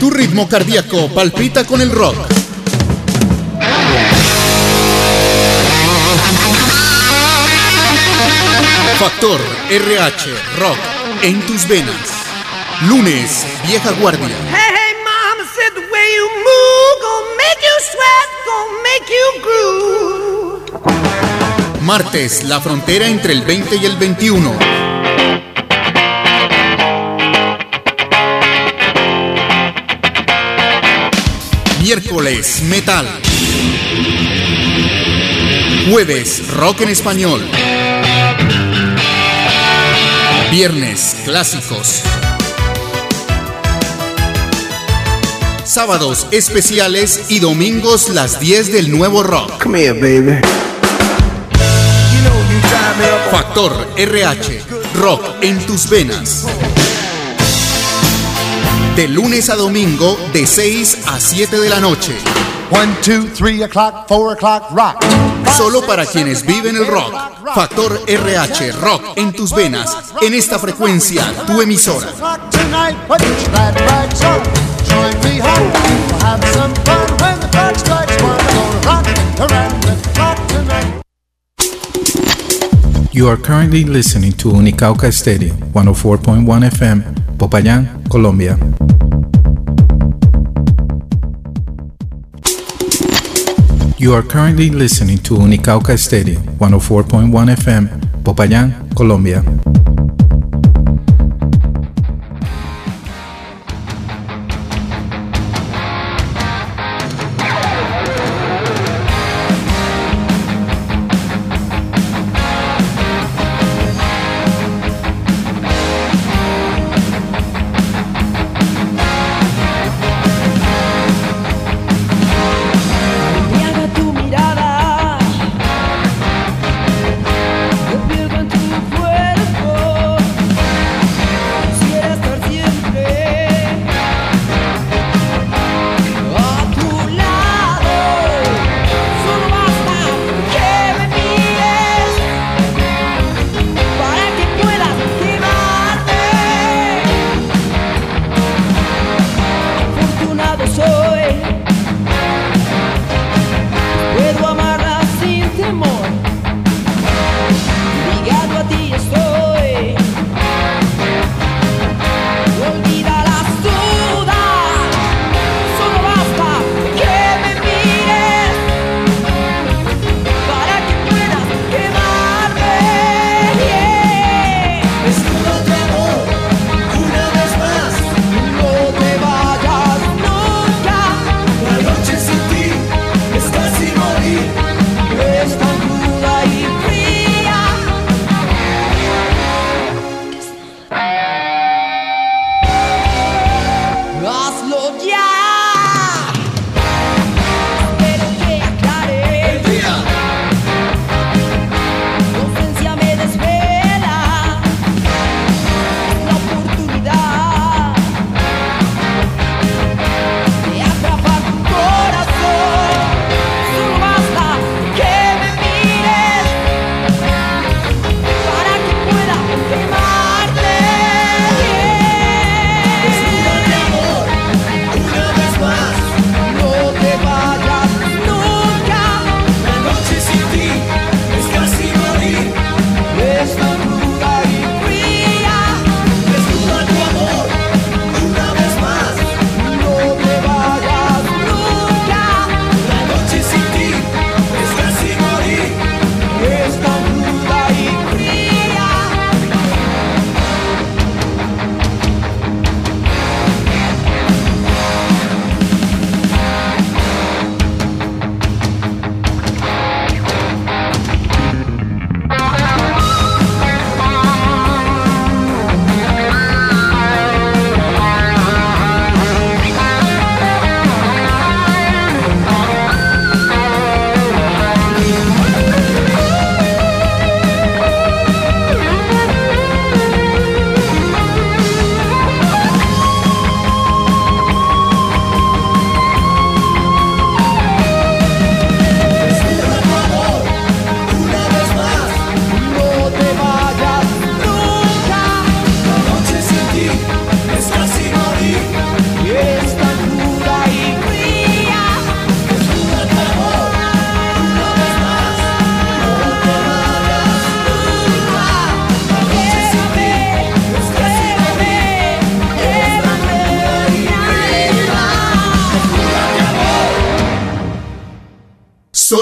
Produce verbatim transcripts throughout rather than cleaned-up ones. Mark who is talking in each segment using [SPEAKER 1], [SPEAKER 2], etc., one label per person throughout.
[SPEAKER 1] Tu ritmo cardíaco palpita con el rock. Factor R H Rock en tus venas. Lunes, Vieja Guardia.
[SPEAKER 2] Hey, hey, mama said the way you move gonna make you sweat, gonna make you groove.
[SPEAKER 1] Martes, la frontera entre el veinte y el veintiuno. Miércoles, metal. Jueves, rock en español. Viernes, clásicos. Sábados, especiales y domingos, las diez del nuevo rock.
[SPEAKER 3] Come here, baby.
[SPEAKER 1] Factor R H, rock en tus venas. De lunes a domingo, de seis a siete de la noche.
[SPEAKER 4] One, two, three o'clock, four o'clock, rock.
[SPEAKER 1] Solo para quienes viven el rock. Factor R H, rock en tus venas. En esta frecuencia, tu emisora.
[SPEAKER 5] You are currently listening to Unicauca Stereo, one oh four point one F M, Popayán, Colombia. You are currently listening to Unicauca Stereo, one oh four point one F M, Popayán, Colombia.
[SPEAKER 2] Yo pierdo en tu cuerpo.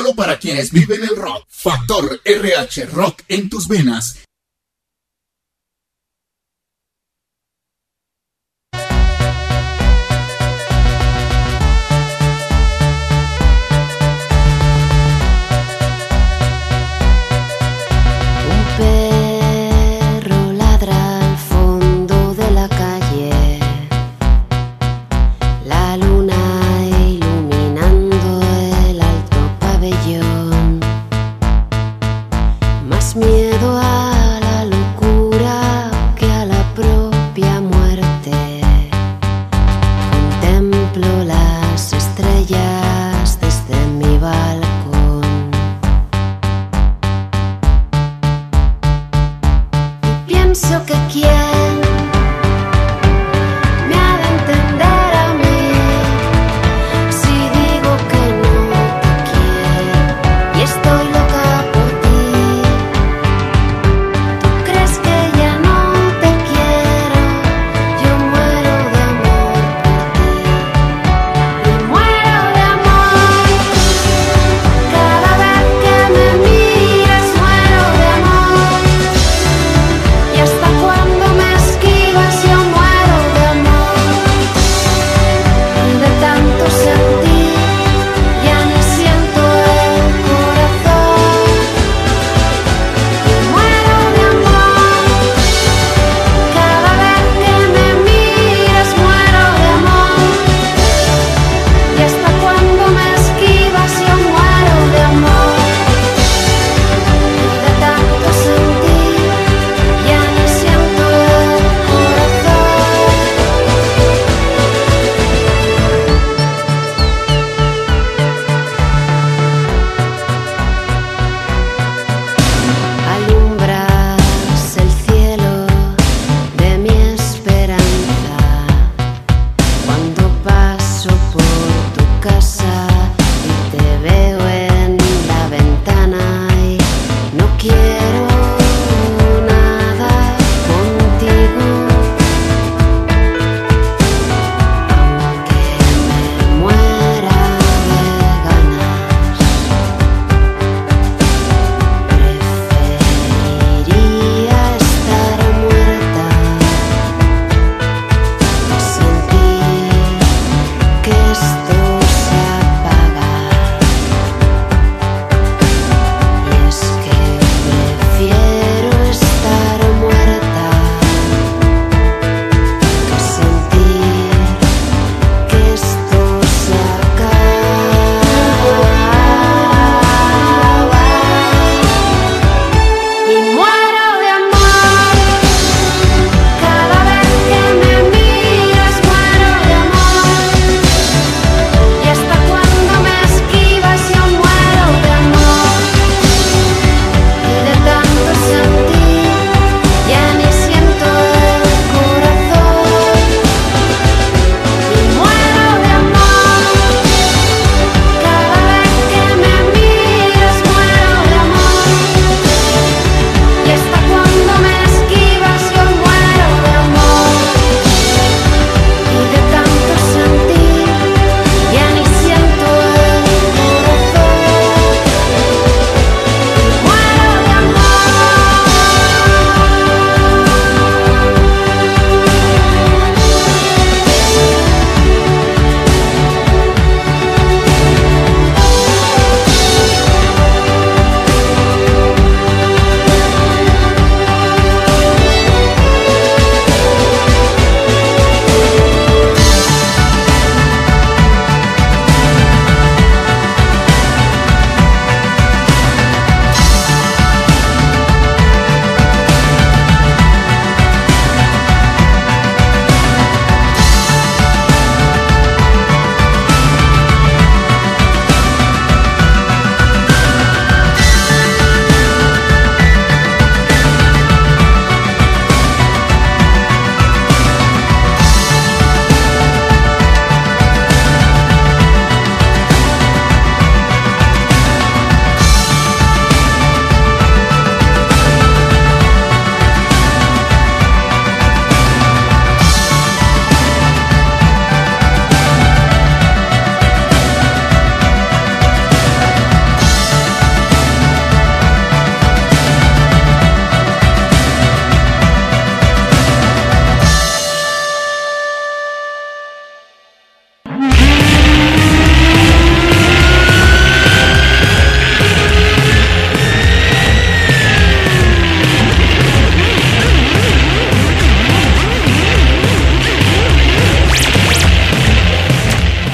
[SPEAKER 1] solo para quienes viven el rock. Factor R H, rock en tus venas.
[SPEAKER 3] Miedo a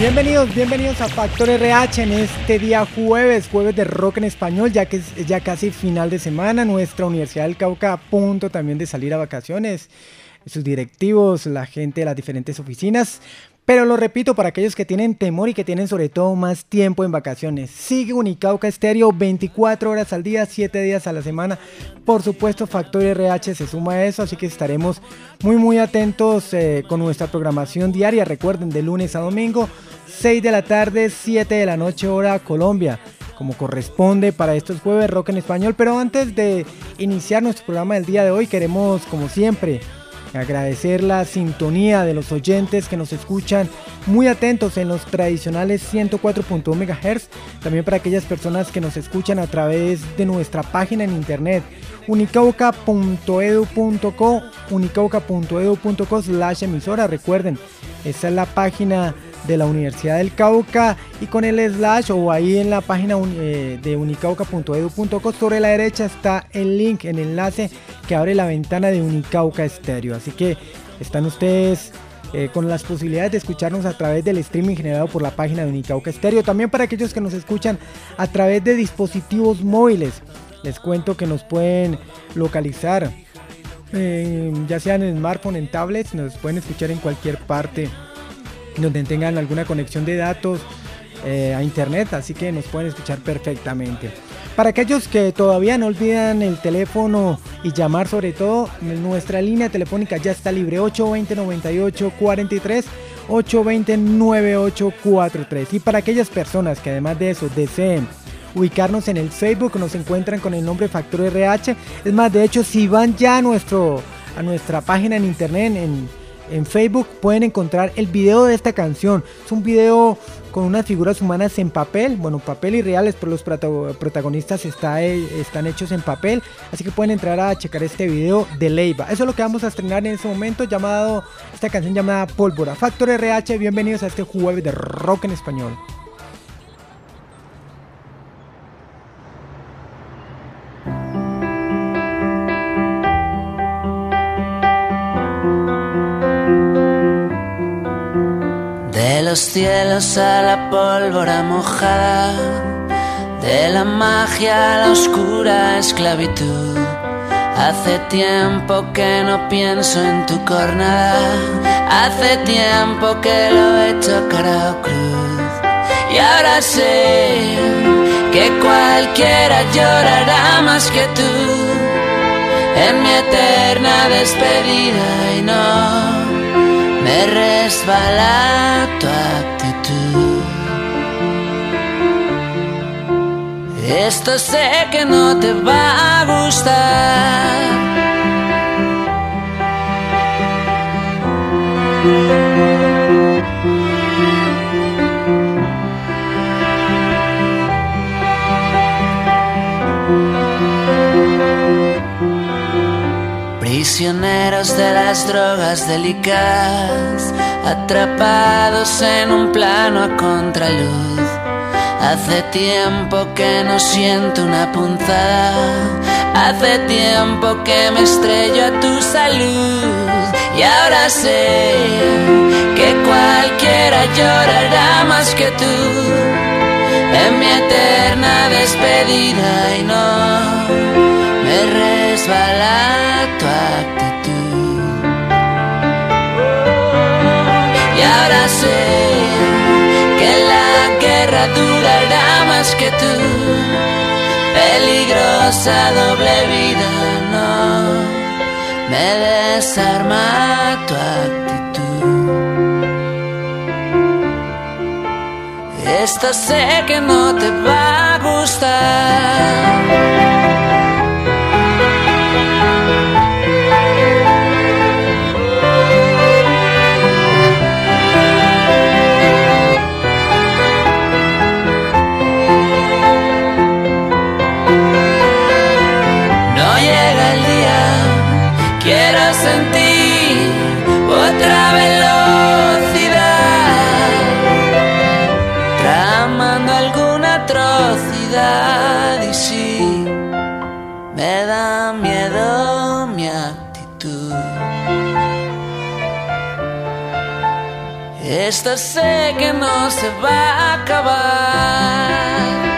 [SPEAKER 3] Bienvenidos, bienvenidos a Factor R H en este día jueves, jueves de rock en español, ya que es ya casi final de semana. Nuestra Universidad del Cauca a punto también de salir a vacaciones, sus directivos, la gente de las diferentes oficinas. Pero lo repito, para aquellos que tienen temor y que tienen sobre todo más tiempo en vacaciones, sigue Unicauca Estéreo veinticuatro horas al día, siete días a la semana. Por supuesto, Factor R H se suma a eso, así que estaremos muy muy atentos eh, con nuestra programación diaria. Recuerden, de lunes a domingo, seis de la tarde, siete de la noche, hora Colombia, como corresponde para estos jueves rock en español. Pero antes de iniciar nuestro programa del día de hoy, queremos, como siempre, agradecer la sintonía de los oyentes que nos escuchan muy atentos en los tradicionales ciento cuatro punto uno megahertz. También para aquellas personas que nos escuchan a través de nuestra página en internet unicauca punto edu punto co, unicauca punto edu punto co slash emisora. Recuerden, esta es la página de la Universidad del Cauca, y con el slash o ahí en la página eh, de unicauca punto edu punto co sobre la derecha está el link, el enlace que abre la ventana de Unicauca Estéreo. Así que están ustedes eh, con las posibilidades de escucharnos a través del streaming generado por la página de Unicauca Estéreo. También para aquellos que nos escuchan a través de dispositivos móviles, les cuento que nos pueden localizar eh, ya sea en smartphone, en tablets, nos pueden escuchar en cualquier parte donde tengan alguna conexión de datos eh, a internet, así que nos pueden escuchar perfectamente. Para aquellos que todavía no olvidan el teléfono y llamar, sobre todo, nuestra línea telefónica ya está libre, ocho dos cero, nueve ocho cuatro tres, ocho dos cero, nueve ocho cuatro tres. Y para aquellas personas que además de eso deseen ubicarnos en el Facebook, nos encuentran con el nombre Factor R H. Es más, de hecho, si van ya a, nuestro, a nuestra página en internet, en En Facebook, pueden encontrar el video de esta canción. Es un video con unas figuras humanas en papel, bueno, papel y reales, pero los protagonistas está, están hechos en papel, así que pueden entrar a checar este video de Leiva. Eso es lo que vamos a estrenar en este momento, llamado, esta canción llamada Pólvora. Factor R H, bienvenidos a este jueves de rock en español.
[SPEAKER 6] De los cielos a la pólvora mojada, de la magia a la oscura esclavitud. Hace tiempo que no pienso en tu cornada, hace tiempo que lo he hecho cara o cruz. Y ahora sé que cualquiera llorará más que tú en mi eterna despedida, y no me resbala tu actitud. Esto sé que no te va a gustar. Prisioneros de las drogas delicadas, atrapados en un plano a contraluz. Hace tiempo que no siento una punzada, hace tiempo que me estrello a tu salud. Y ahora sé que cualquiera llorará más que tú en mi eterna despedida, y no me resbala tu actitud. Y ahora sé que la guerra durará más que tú, peligrosa doble vida, no me desarma tu actitud. Esto sé que no te va a gustar. Quiero sentir otra velocidad, tramando alguna atrocidad. Y sí, me da miedo mi actitud. Esto sé que no se va a acabar.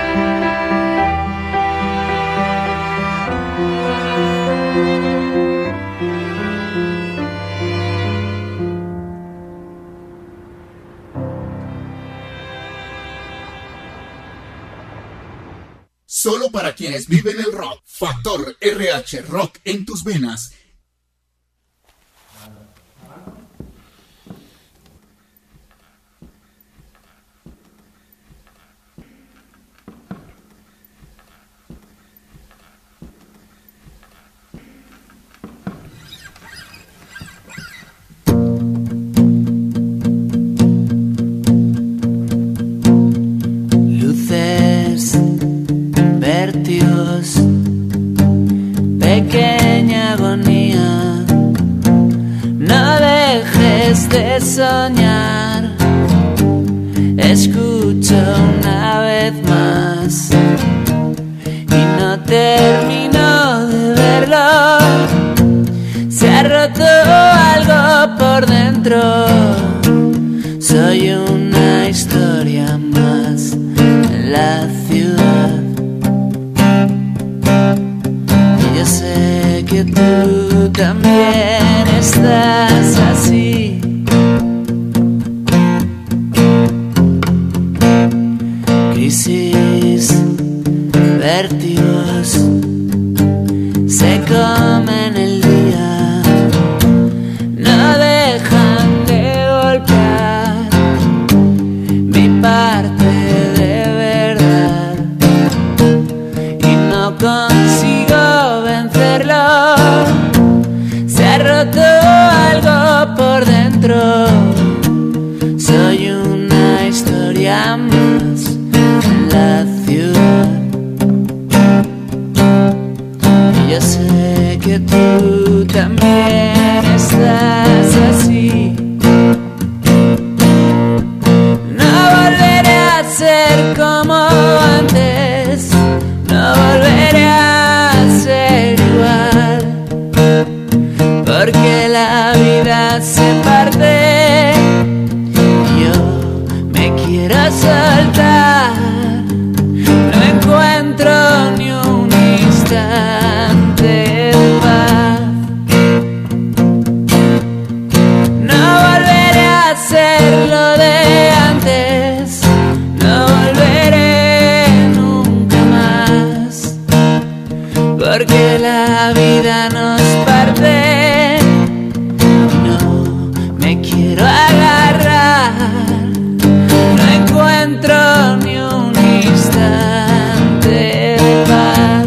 [SPEAKER 1] Solo para quienes viven el rock. Factor R H, rock en tus venas.
[SPEAKER 6] Pequeña agonía, no dejes de soñar. Escucho una vez más y no termino de verlo. Se ha roto algo por dentro. Soy una historia más en la ciudad. Yo sé que tú también estás así. Crisis, vértigos, se comen el día, no dejan de golpear mi parte de verdad y no consigo vencerlo. Se ha roto algo por dentro. Soy una historia más en la ciudad. Y yo sé que tú también estás así. No volveré a ser como antes. No volveré a ser igual, porque la vida se parte. Yo me quiero soltar, no encuentro ni un instante de paz. No volveré a ser lo de antes, no volveré nunca más, porque la vida nos parte. No me quiero agarrar, no encuentro ni un instante de paz.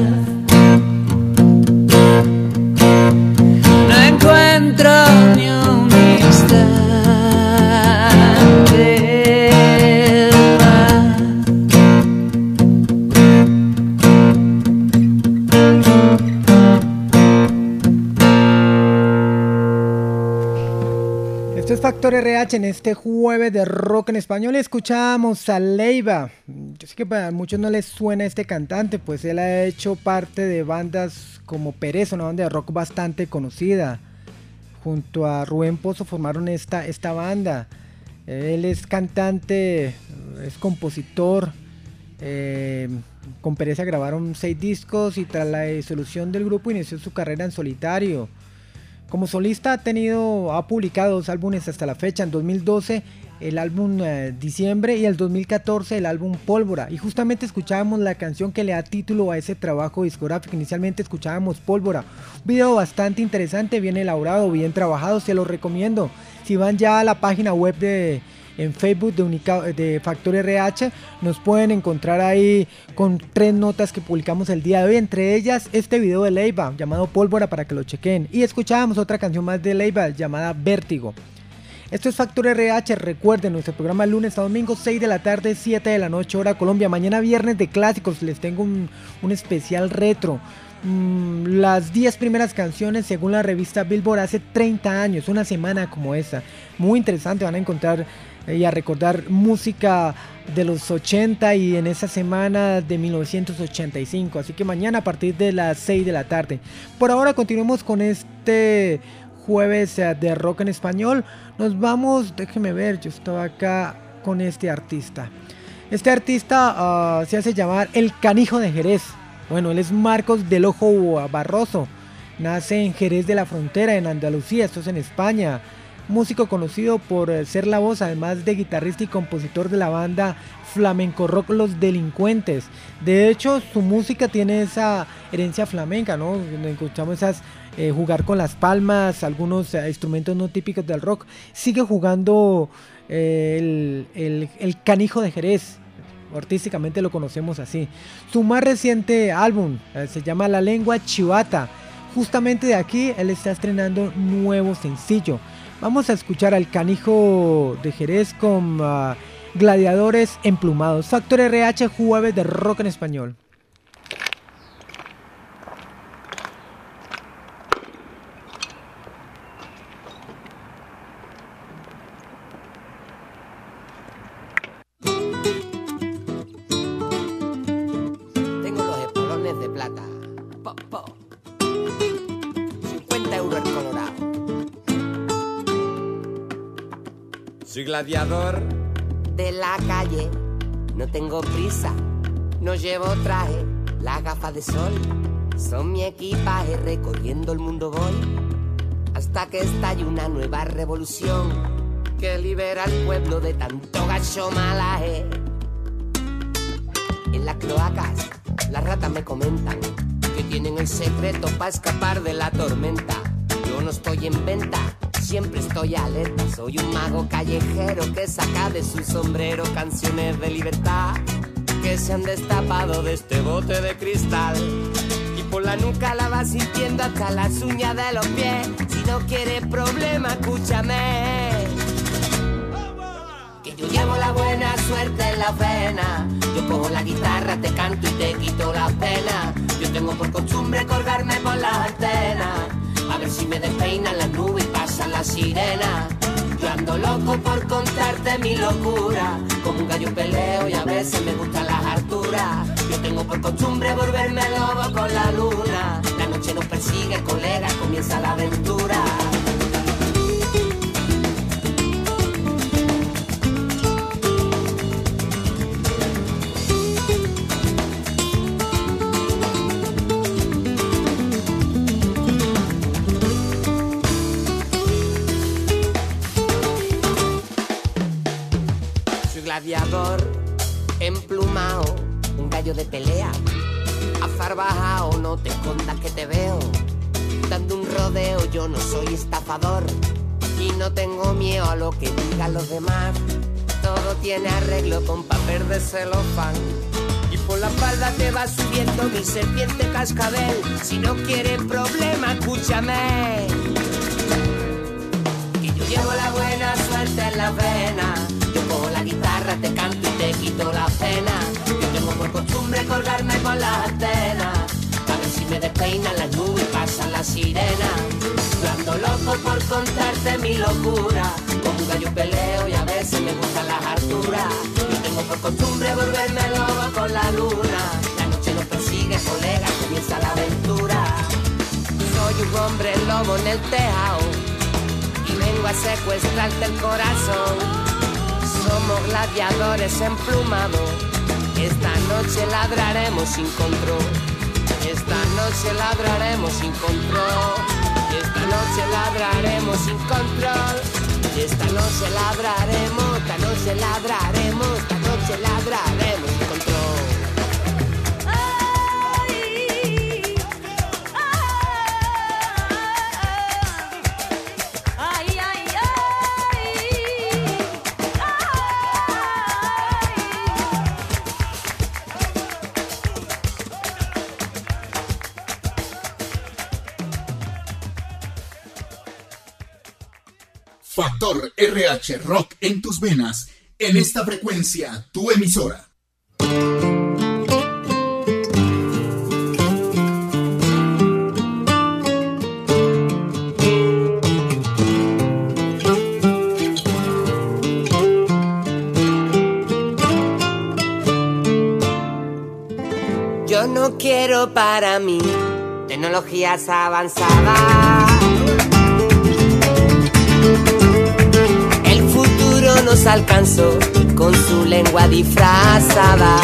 [SPEAKER 6] No encuentro ni un instante de paz.
[SPEAKER 3] Esto es Factor R H en este jueves de rock en español. Escuchábamos a Leiva. Yo sé que para muchos no les suena este cantante, pues él ha hecho parte de bandas como Pereza, una banda de rock bastante conocida. Junto a Rubén Pozo formaron esta, esta banda. Él es cantante, es compositor. Eh, con Pereza grabaron seis discos y tras la disolución del grupo inició su carrera en solitario. Como solista ha tenido, ha publicado dos álbumes hasta la fecha. En dos mil doce el álbum eh, Diciembre y el dos mil catorce el álbum Pólvora. Y justamente escuchábamos la canción que le da título a ese trabajo discográfico. Inicialmente escuchábamos Pólvora. Un video bastante interesante, bien elaborado, bien trabajado, se lo recomiendo. Si van ya a la página web de... en Facebook de, Unica, de Factor R H, nos pueden encontrar ahí con tres notas que publicamos el día de hoy, entre ellas este video de Leiva llamado Pólvora para que lo chequen, y escuchábamos otra canción más de Leiva llamada Vértigo. Esto es Factor R H, recuerden nuestro programa lunes a domingo seis de la tarde, siete de la noche hora Colombia. Mañana viernes de clásicos, les tengo un, un especial retro. Mm, las diez primeras canciones según la revista Billboard hace treinta años, una semana como esta, muy interesante, van a encontrar y a recordar música de los ochenta y en esa semana de mil novecientos ochenta y cinco, así que mañana a partir de las seis de la tarde. Por ahora continuemos con este jueves de rock en español. Nos vamos, déjeme ver, yo estaba acá con este artista. Este artista uh, se hace llamar El Canijo de Jerez. Bueno, él es Marcos del Ojo Barroso. Nace en Jerez de la Frontera, en Andalucía, esto es en España. Músico conocido por ser la voz, además de guitarrista y compositor de la banda flamenco rock Los Delincuentes. De hecho, su música tiene esa herencia flamenca, ¿no? Escuchamos esas eh, jugar con las palmas, algunos eh, instrumentos no típicos del rock. Sigue jugando eh, el, el, el Canijo de Jerez. Artísticamente lo conocemos así. Su más reciente álbum eh, se llama La Lengua Chivata. Justamente de aquí él está estrenando nuevo sencillo. Vamos a escuchar al Canijo de Jerez con uh, Gladiadores Emplumados. Factor R H, jueves de rock en español.
[SPEAKER 7] Tengo los espolones de plata. Po, po. cincuenta euros el colorado. Soy gladiador de la calle, no tengo prisa, no llevo traje, las gafas de sol son mi equipaje, recorriendo el mundo voy, hasta que estalle una nueva revolución, que libera al pueblo de tanto gacho malaje. En las cloacas, las ratas me comentan, que tienen el secreto para escapar de la tormenta. Yo no estoy en venta, siempre estoy alerta, soy un mago callejero que saca de su sombrero canciones de libertad que se han destapado de este bote de cristal. Y por la nuca la vas sintiendo hasta las uñas de los pies. Si no quieres problema, escúchame, que yo llevo la buena suerte en la vena. Yo cojo la guitarra, te canto y te quito las penas. Yo tengo por costumbre colgarme por las antenas, a ver si me despeinan las nubes y pasan las sirenas. Yo ando loco por contarte mi locura, como un gallo peleo y a veces me gustan las alturas. Yo tengo por costumbre volverme lobo con la luna. La noche nos persigue, colega, comienza la aventura. Gladiador emplumao, un gallo de pelea, afarbajao, no te escondas que te veo, dando un rodeo. Yo no soy estafador y no tengo miedo a lo que digan los demás. Todo tiene arreglo con papel de celofán, y por la espalda te va subiendo mi serpiente cascabel. Si no quieres problema, escúchame, que yo llevo la buena suerte en la vena. Yo cojo la guitarra, te canto y te quito la pena. Yo tengo por costumbre colgarme con las antenas, a ver si me despeinan las nubes y pasan las sirenas. Yo ando loco por contarte mi locura, como un gallo peleo y a veces me gustan las alturas. Yo tengo por costumbre volverme lobo con la luna. La noche nos persigue, colega, comienza la aventura. Soy un hombre lobo en el tejado y vengo a secuestrarte el corazón. Somos gladiadores emplumados, esta noche ladraremos sin control. Esta noche ladraremos sin control. Esta noche ladraremos sin control. Esta noche ladraremos, esta noche ladraremos, esta noche ladraremos sin control.
[SPEAKER 1] Factor R H Rock en tus venas, en esta frecuencia, tu emisora.
[SPEAKER 7] Yo no quiero para mí tecnologías avanzadas. nos alcanzó con su lengua disfrazada.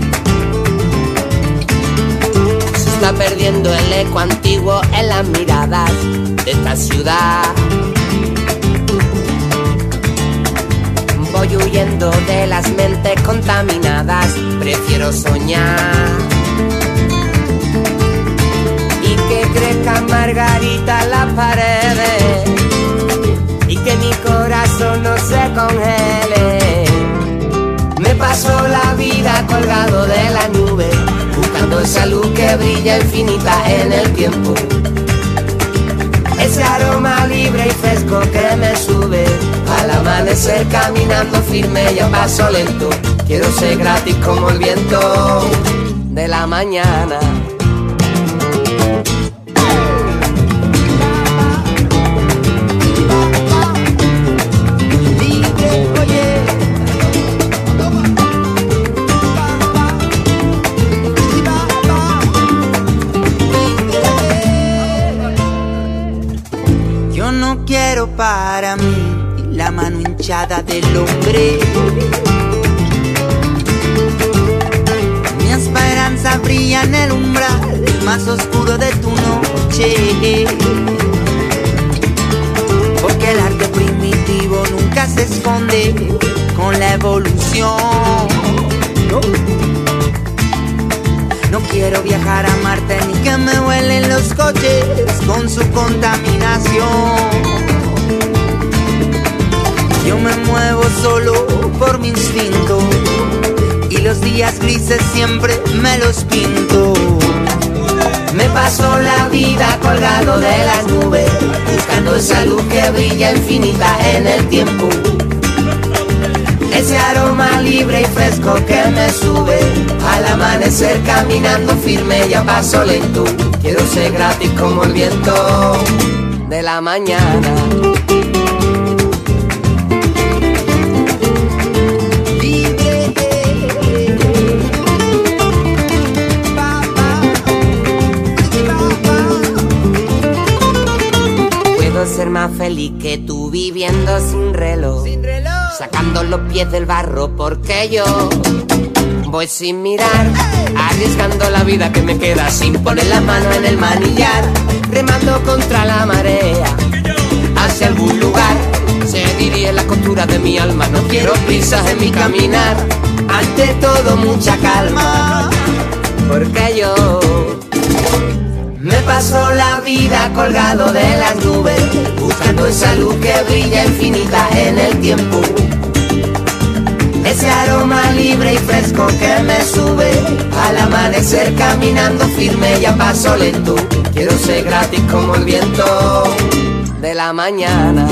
[SPEAKER 7] Se está perdiendo el eco antiguo en las miradas de esta ciudad. Voy huyendo de las mentes contaminadas, prefiero soñar y que crezcan margaritas las paredes y que mi corazón no se congele. Me paso la vida colgado de la nube, buscando esa luz que brilla infinita en el tiempo, ese aroma libre y fresco que me sube al amanecer, caminando firme y a paso lento. Quiero ser gratis como el viento de la mañana.
[SPEAKER 8] Yo no quiero para mí la mano hinchada del hombre. Mi esperanza brilla en el umbral más oscuro de tu noche, porque el arte primitivo nunca se esconde con la evolución. No quiero viajar a Marte ni que me huelen los coches con su contaminación. Yo me muevo solo por mi instinto y los días grises siempre me los pinto. Me paso la vida colgado de las nubes, buscando esa luz que brilla infinita en el tiempo, ese aroma libre y fresco que me sube al amanecer, caminando firme y a paso lento. Quiero ser gratis como el viento de la mañana. Ser más feliz que tú viviendo sin reloj, sin reloj, sacando los pies del barro, porque yo voy sin mirar, arriesgando la vida que me queda sin poner la mano en el manillar, remando contra la marea hacia algún lugar. Se dirige la costura de mi alma, no quiero prisas en mi caminar, ante todo mucha calma, porque yo me paso la vida colgado de las nubes, buscando esa luz que brilla infinita en el tiempo, ese aroma libre y fresco que me sube al amanecer, caminando firme y a paso lento. Quiero ser gratis como el viento de la mañana.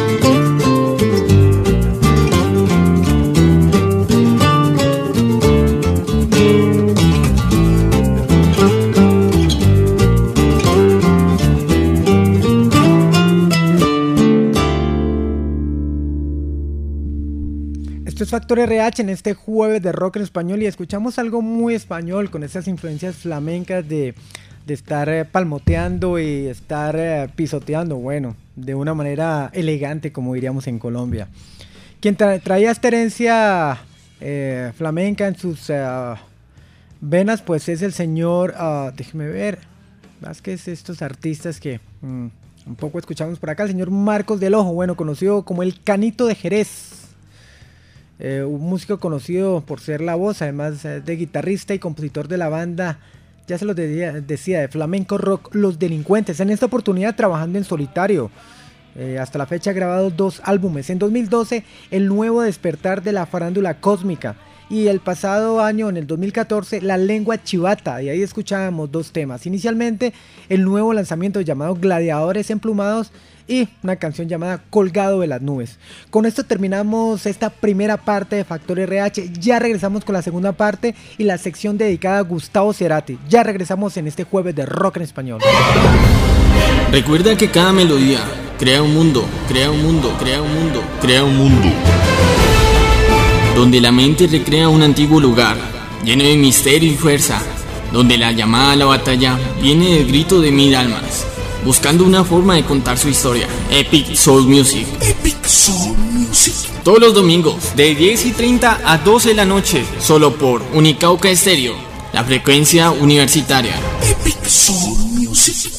[SPEAKER 3] Esto es Factor R H en este jueves de rock en español y escuchamos algo muy español con esas influencias flamencas de, de estar eh, palmoteando y estar eh, pisoteando, bueno, de una manera elegante como diríamos en Colombia. Quien tra- traía esta herencia eh, flamenca en sus uh, venas pues es el señor, uh, déjeme ver, más que es estos artistas que mm, un poco escuchamos por acá, el señor Marcos del Ojo, bueno, conocido como el Canito de Jerez. Eh, un músico conocido por ser la voz, además eh, de guitarrista y compositor de la banda, ya se los decía, decía, de flamenco rock Los Delincuentes. En esta oportunidad trabajando en solitario. Eh, hasta la fecha ha grabado dos álbumes. En dos mil doce, El Nuevo Despertar de la Farándula Cósmica. Y el pasado año, en el dos mil catorce, La Lengua Chivata. Y ahí escuchábamos dos temas. Inicialmente, el nuevo lanzamiento llamado Gladiadores Emplumados y una canción llamada Colgado de las Nubes. Con esto terminamos esta primera parte de Factor R H. Ya regresamos con la segunda parte y la sección dedicada a Gustavo Cerati. Ya regresamos en este jueves de rock en español.
[SPEAKER 9] Recuerda que cada melodía crea un mundo, crea un mundo, crea un mundo, crea un mundo, donde la mente recrea un antiguo lugar, lleno de misterio y fuerza, donde la llamada a la batalla viene del grito de mil almas, buscando una forma de contar su historia. Epic Soul Music.
[SPEAKER 1] Epic Soul Music.
[SPEAKER 9] Todos los domingos, de diez y treinta a doce de la noche, solo por Unicauca Estéreo, la frecuencia universitaria.
[SPEAKER 1] Epic Soul Music.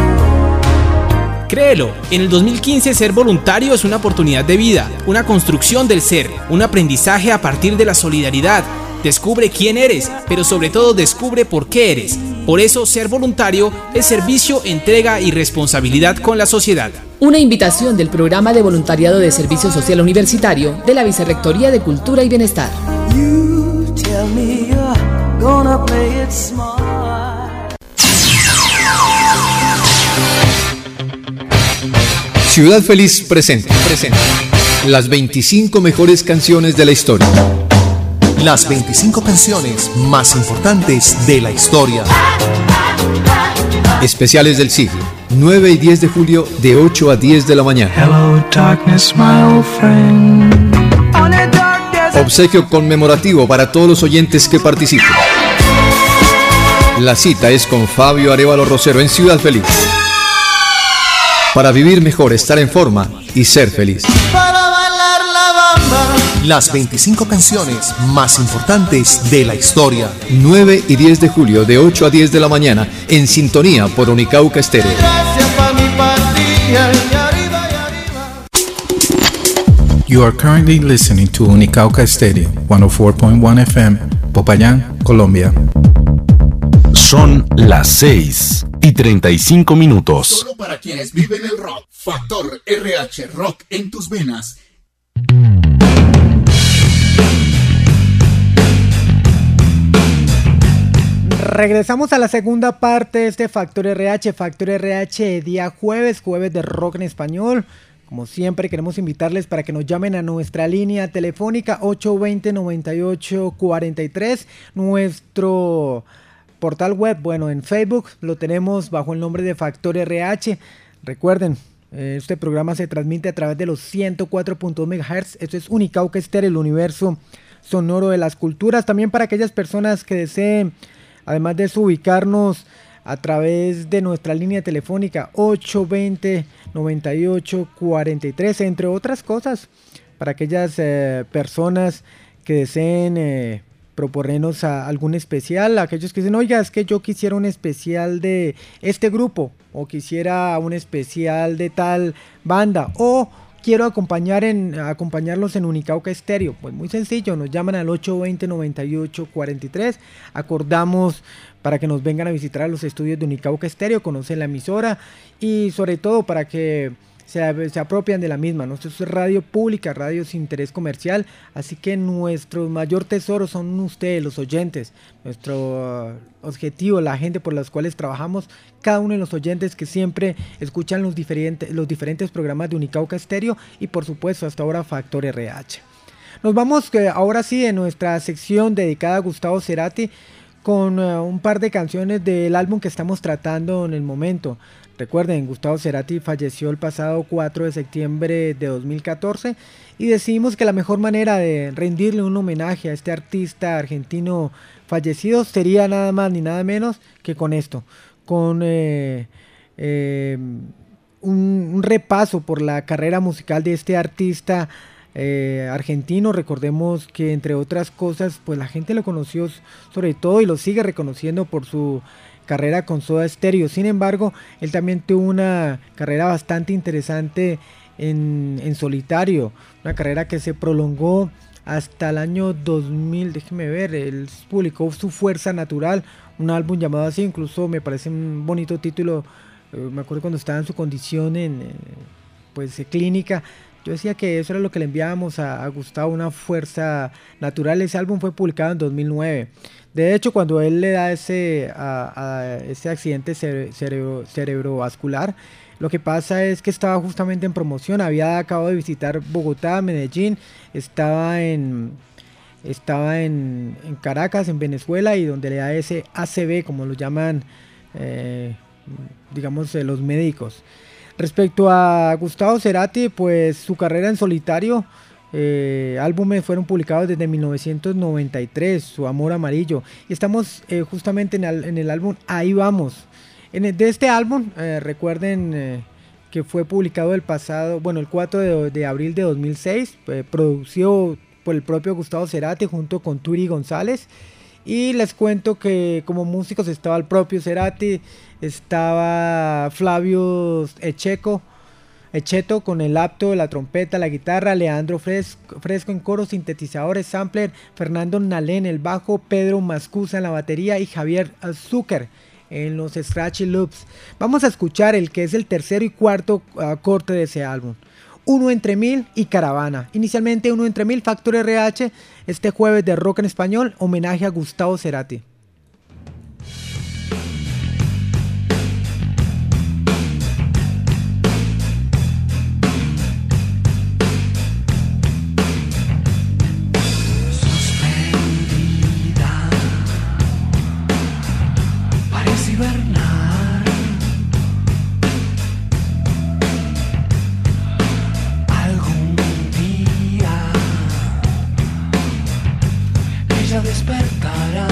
[SPEAKER 10] Créelo, en el dos mil quince ser voluntario es una oportunidad de vida, una construcción del ser, un aprendizaje a partir de la solidaridad. Descubre quién eres, pero sobre todo descubre por qué eres. Por eso ser voluntario es servicio, entrega y responsabilidad con la sociedad.
[SPEAKER 11] Una invitación del Programa de Voluntariado de Servicio Social Universitario de la Vicerrectoría de Cultura y Bienestar. You tell me you're gonna play it smart.
[SPEAKER 12] Ciudad Feliz presenta, presenta las veinticinco mejores canciones de la historia.
[SPEAKER 1] Las veinticinco canciones más importantes de la historia.
[SPEAKER 12] Especiales del siglo, nueve y diez de julio de ocho a diez de la mañana.
[SPEAKER 13] Hello, darkness, my old friend.
[SPEAKER 12] Obsequio conmemorativo para todos los oyentes que participen. La cita es con Fabio Arévalo Rosero en Ciudad Feliz. Para vivir mejor, estar en forma y ser feliz.
[SPEAKER 2] Para bailar la bamba.
[SPEAKER 1] Las veinticinco canciones más importantes de la historia.
[SPEAKER 12] nueve y diez de julio de ocho a diez de la mañana en sintonía por Unicauca Estéreo.
[SPEAKER 2] Gracias pa' mi patria, y arriba y arriba.
[SPEAKER 5] You are currently listening to Unicauca Estéreo ciento cuatro punto uno F M, Popayán, Colombia.
[SPEAKER 14] Son las seis y treinta y cinco minutos.
[SPEAKER 1] Solo para quienes viven el rock. Factor R H, rock en tus venas.
[SPEAKER 3] Regresamos a la segunda parte de este Factor R H, Factor R H día jueves, jueves de rock en español. Como siempre queremos invitarles para que nos llamen a nuestra línea telefónica ocho dos cero, nueve ocho cuatro tres, nuestro portal web, bueno, en Facebook lo tenemos bajo el nombre de Factor R H. Recuerden, este programa se transmite a través de los ciento cuatro punto dos megahertz. Esto es Unicauca Estéreo, el universo sonoro de las culturas. También para aquellas personas que deseen, además de eso, ubicarnos a través de nuestra línea telefónica ocho dos cero, nueve ocho cuatro tres, entre otras cosas, para aquellas eh, personas que deseen eh, proponernos a algún especial, aquellos que dicen, oiga, es que yo quisiera un especial de este grupo, o quisiera un especial de tal banda, o quiero acompañar en, acompañarlos en Unicauca Estéreo. Pues muy sencillo, nos llaman al ocho dos cero, nueve ocho cuatro tres, acordamos para que nos vengan a visitar a los estudios de Unicauca Estéreo, conocen la emisora y sobre todo para que se, se apropian de la misma. Nuestra es radio pública, radio sin interés comercial, así que nuestro mayor tesoro son ustedes, los oyentes. Nuestro uh, objetivo, la gente por las cuales trabajamos, cada uno de los oyentes que siempre escuchan los diferentes, los diferentes programas de Unicauca Estéreo y por supuesto hasta ahora Factor R H. Nos vamos eh, ahora sí en nuestra sección dedicada a Gustavo Cerati con uh, un par de canciones del álbum que estamos tratando en el momento. Recuerden, Gustavo Cerati falleció el pasado cuatro de septiembre de dos mil catorce y decidimos que la mejor manera de rendirle un homenaje a este artista argentino fallecido sería nada más ni nada menos que con esto, con eh, eh, un, un repaso por la carrera musical de este artista eh, argentino. Recordemos que entre otras cosas, pues la gente lo conoció sobre todo y lo sigue reconociendo por su carrera con Soda Stereo. Sin embargo, él también tuvo una carrera bastante interesante en, en solitario, una carrera que se prolongó hasta el año dos mil, déjeme ver, él publicó Su Fuerza Natural, un álbum llamado así, incluso me parece un bonito título, eh, me acuerdo cuando estaba en su condición en, eh, pues, eh, clínica, yo decía que eso era lo que le enviábamos a, a Gustavo, una fuerza natural. Ese álbum fue publicado en dos mil nueve. De hecho, cuando él le da ese, a, a ese accidente cere, cerebro, cerebrovascular, lo que pasa es que estaba justamente en promoción, había acabado de visitar Bogotá, Medellín, estaba en, estaba en, en Caracas, en Venezuela, y donde le da ese A C V, como lo llaman, eh, digamos, eh, los médicos. Respecto a Gustavo Cerati, pues su carrera en solitario, eh, álbumes fueron publicados desde mil novecientos noventa y tres, Su Amor Amarillo, y estamos eh, justamente en el, en el álbum Ahí Vamos. En el, de este álbum, eh, recuerden eh, que fue publicado el pasado, bueno, el cuatro de, de abril de dos mil seis, eh, producido por el propio Gustavo Cerati junto con Turi González. Y les cuento que como músicos estaba el propio Cerati, estaba Flavio Echeco, Echeto con el laptop, la trompeta, la guitarra, Leandro Fresco, Fresco en coro, sintetizadores, sampler, Fernando Nalén en el bajo, Pedro Mascusa en la batería y Javier Zucker en los scratchy loops. Vamos a escuchar el que es el tercero y cuarto uh, corte de ese álbum. Uno entre mil y Caravana. Inicialmente Uno entre mil, Factor R H, este jueves de rock en español, homenaje a Gustavo Cerati.
[SPEAKER 13] Despertará.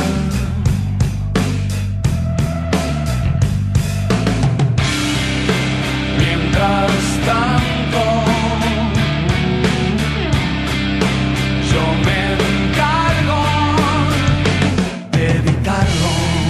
[SPEAKER 13] Mientras tanto, yo me encargo de evitarlo.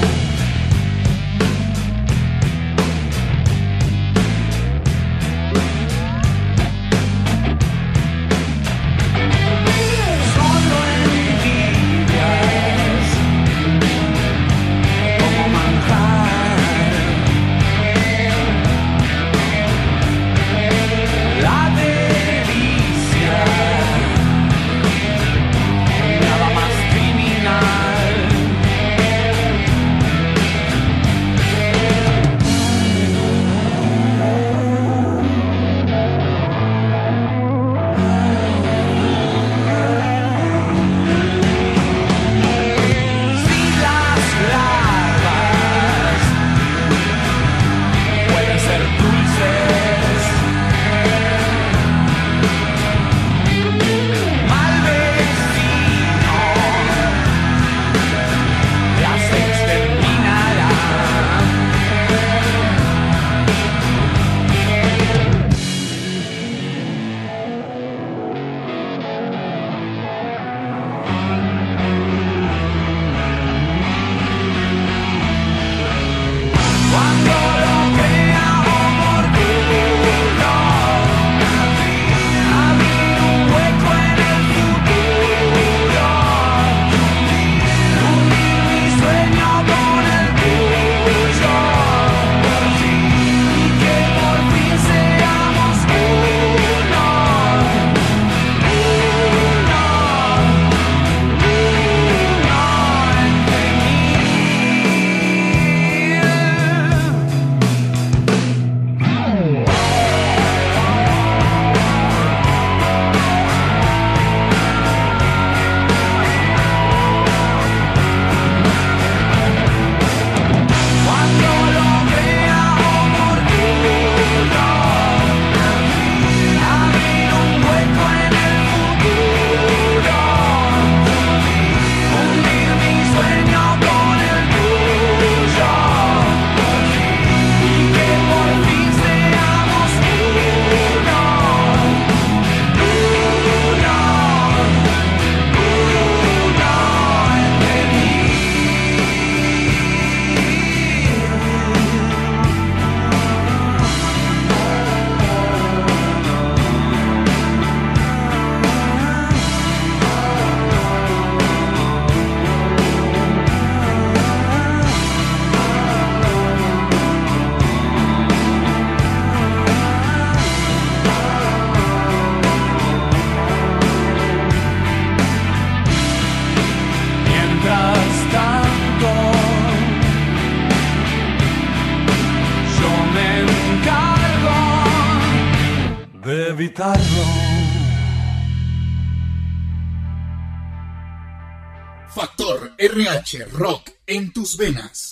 [SPEAKER 13] evitarlo.
[SPEAKER 1] Factor R H Rock en tus venas.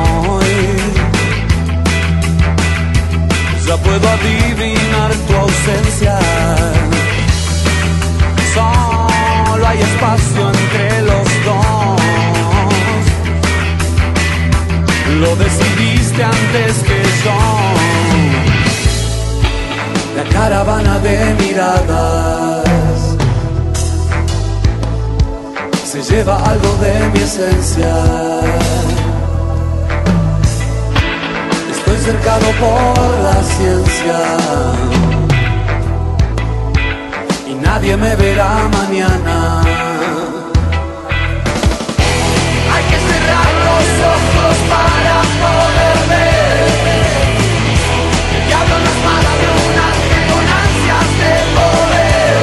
[SPEAKER 13] estoy. Ya puedo adivinar tu ausencia. Solo hay espacio entre los dos. Lo decidiste antes que yo. La caravana de miradas se lleva algo de mi esencia. Estoy cercado por la ciencia y nadie me verá mañana. Hay que cerrar los ojos para poder ver. El diablo no es más que un ángel con ansias de poder.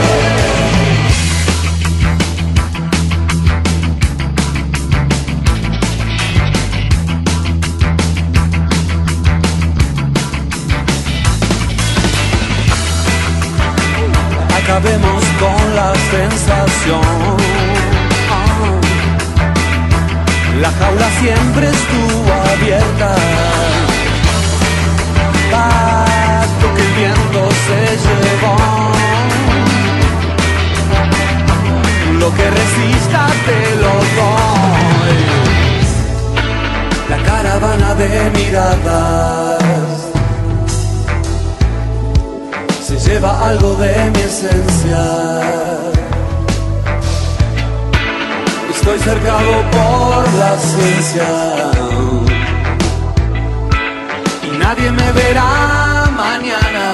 [SPEAKER 13] Acabemos con la sensación. La jaula siempre estuvo abierta. Pacto que el viento se llevó. Lo que resista te lo doy. La caravana de miradas se lleva algo de mi esencia. Estoy cercado por la ciencia y nadie me verá mañana.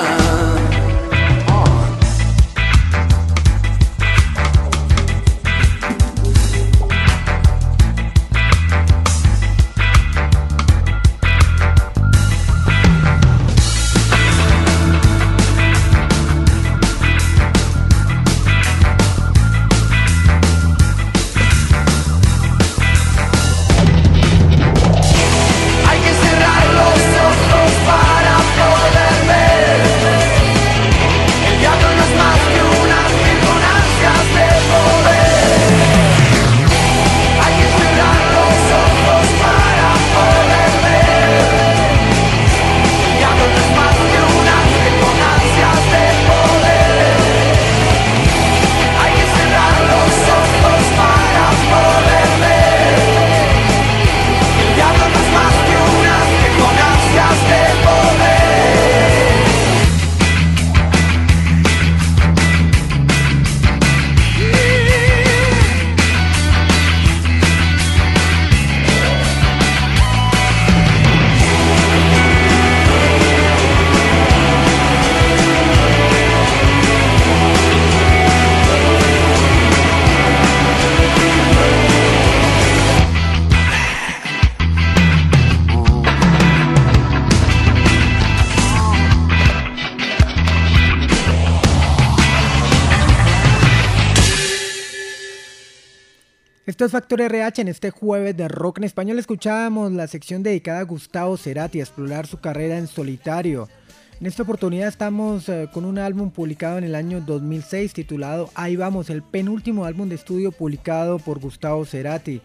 [SPEAKER 3] Esto es Factor R H. En este jueves de rock en español escuchábamos la sección dedicada a Gustavo Cerati, a explorar su carrera en solitario. En esta oportunidad estamos eh, con un álbum publicado en el año dos mil seis titulado Ahí Vamos, el penúltimo álbum de estudio publicado por Gustavo Cerati.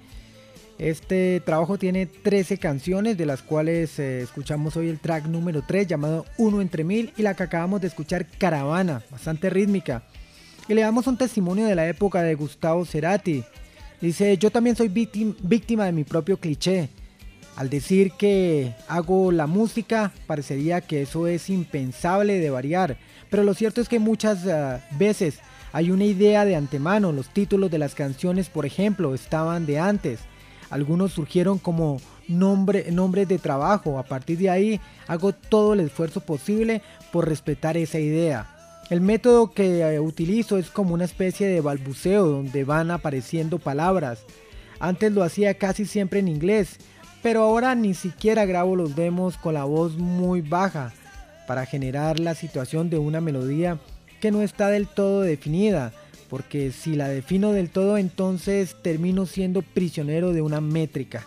[SPEAKER 3] Este trabajo tiene trece canciones, de las cuales eh, escuchamos hoy el track número tres llamado Uno entre Mil y la que acabamos de escuchar, Caravana, bastante rítmica. Y le damos un testimonio de la época de Gustavo Cerati. Dice: yo también soy víctima de mi propio cliché. Al decir que hago la música, parecería que eso es impensable de variar. Pero lo cierto es que muchas uh, veces hay una idea de antemano. Los títulos de las canciones, por ejemplo, estaban de antes. Algunos surgieron como nombre, nombres de trabajo. A partir de ahí hago todo el esfuerzo posible por respetar esa idea. El método que eh, utilizo es como una especie de balbuceo donde van apareciendo palabras. Antes lo hacía casi siempre en inglés, pero ahora ni siquiera grabo los demos con la voz muy baja para generar la situación de una melodía que no está del todo definida, porque si la defino del todo entonces termino siendo prisionero de una métrica.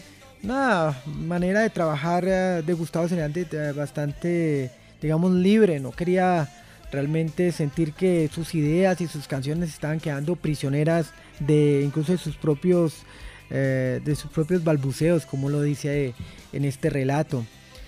[SPEAKER 3] Una manera de trabajar eh, de Gustavo Cerati eh, bastante, digamos, libre. No quería realmente sentir que sus ideas y sus canciones estaban quedando prisioneras de incluso de sus propios eh, de sus propios balbuceos, como lo dice en este relato.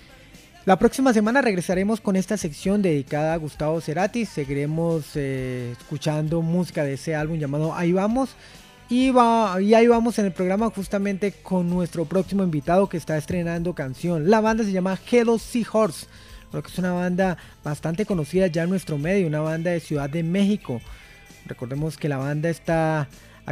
[SPEAKER 3] La próxima semana regresaremos con esta sección dedicada a Gustavo Cerati. Seguiremos eh, escuchando música de ese álbum llamado Ahí Vamos. Y, va, y ahí vamos en el programa justamente con nuestro próximo invitado que está estrenando canción. La banda se llama Hello Seahorse. Creo que es una banda bastante conocida ya en nuestro medio, una banda de Ciudad de México. Recordemos que la banda está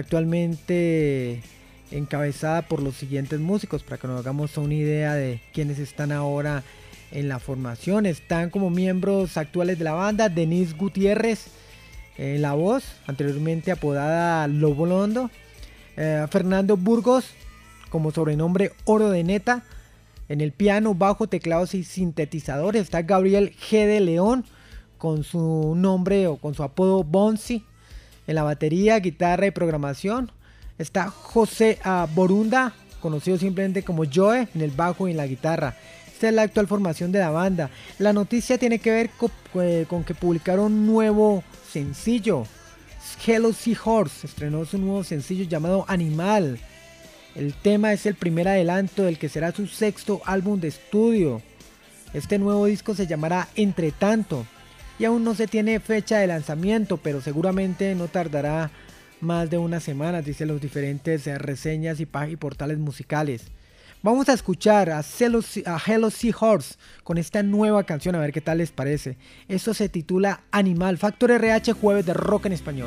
[SPEAKER 3] actualmente encabezada por los siguientes músicos, para que nos hagamos una idea de quiénes están ahora en la formación. Están como miembros actuales de la banda Denise Gutiérrez en la voz, anteriormente apodada Lobo Londo, eh, Fernando Burgos como sobrenombre Oro de Neta en el piano, bajo, teclados y sintetizadores. Está Gabriel G. de León con su nombre o con su apodo Bonzi en la batería, guitarra y programación. Está José uh, Borunda, conocido simplemente como Joe, en el bajo y en la guitarra. Esta es la actual formación de la banda. La noticia tiene que ver con, eh, con que publicaron un nuevo sencillo. Hello Seahorse estrenó su nuevo sencillo llamado Animal. El tema es el primer adelanto del que será su sexto álbum de estudio. Este nuevo disco se llamará Entretanto y aún no se tiene fecha de lanzamiento, pero seguramente no tardará más de unas semanas, dicen los diferentes eh, reseñas y, y portales musicales. Vamos a escuchar a Hello, a Hello Seahorse con esta nueva canción, a ver qué tal les parece. Esto se titula Animal. Factor R H, jueves de rock en español.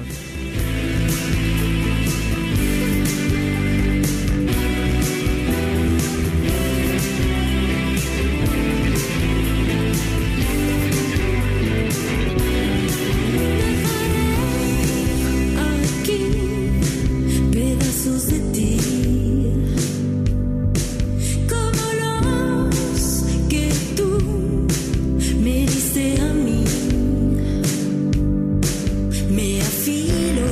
[SPEAKER 15] Me afilo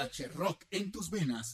[SPEAKER 1] H Rock en tus venas.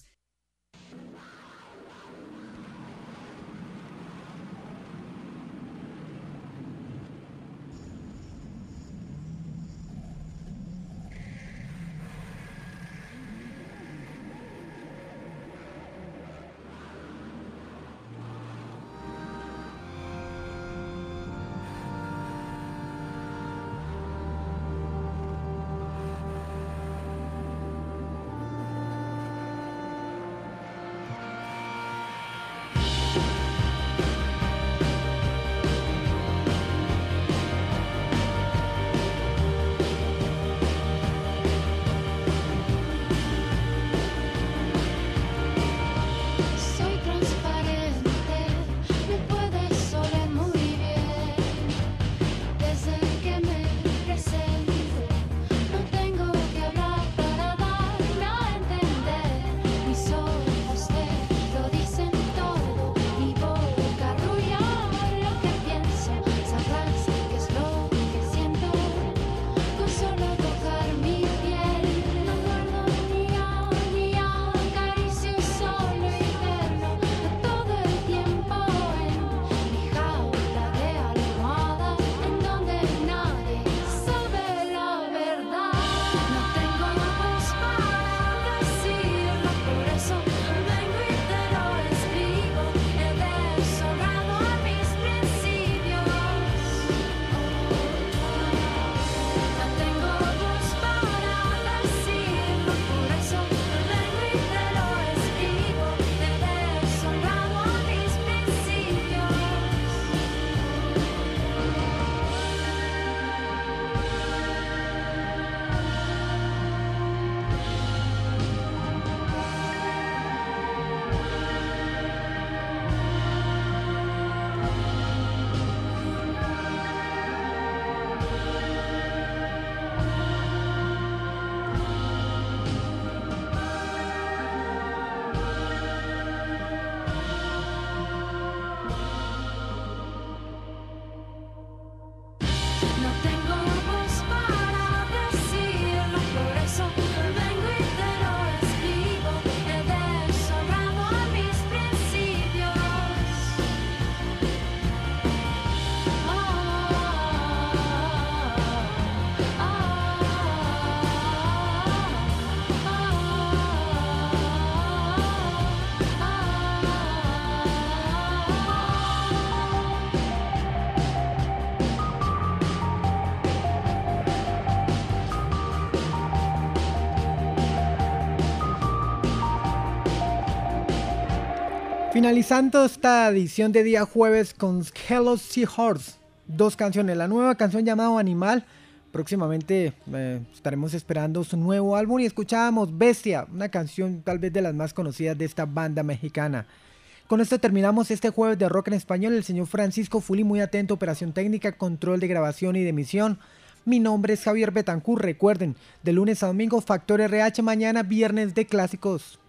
[SPEAKER 3] Finalizando esta edición de día jueves con Hello Seahorse, dos canciones, la nueva canción llamada Animal, próximamente eh, estaremos esperando su nuevo álbum, y escuchábamos Bestia, una canción tal vez de las más conocidas de esta banda mexicana. Con esto terminamos este jueves de rock en español. El señor Francisco Fuli muy atento, operación técnica, control de grabación y de emisión. Mi nombre es Javier Betancourt. Recuerden, de lunes a domingo Factor R H, mañana viernes de clásicos.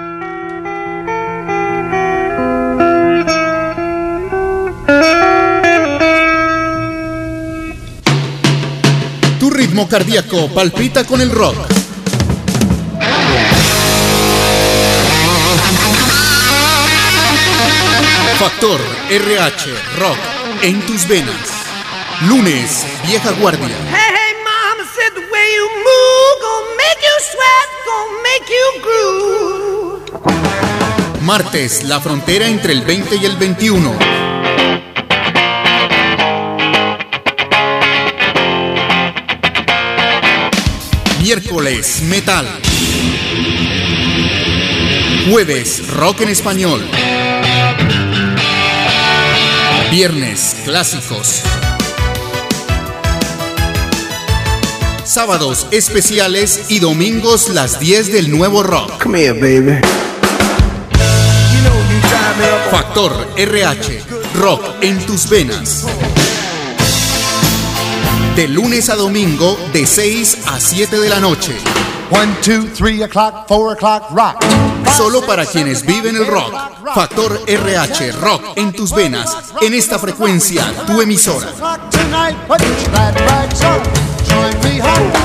[SPEAKER 1] Tu ritmo cardíaco palpita con el rock. Factor R H Rock en tus venas. Lunes, vieja guardia.
[SPEAKER 2] Hey, hey, mama said the way you move gonna make you sweat, gonna make you groove.
[SPEAKER 1] Martes, la frontera entre el veinte y el veintiuno. Miércoles, metal. Jueves, rock en español. Viernes, clásicos. Sábados, especiales, y domingos, las diez del nuevo rock.
[SPEAKER 15] Come here, baby.
[SPEAKER 1] Factor R H, rock en tus venas. De lunes a domingo, de seis a siete de la noche.
[SPEAKER 4] One, two, three o'clock, four o'clock, rock.
[SPEAKER 1] Solo para quienes viven el rock. Factor R H, rock en tus venas. En esta frecuencia, tu emisora.
[SPEAKER 4] Tonight, put your glad rags on. Join me, honey.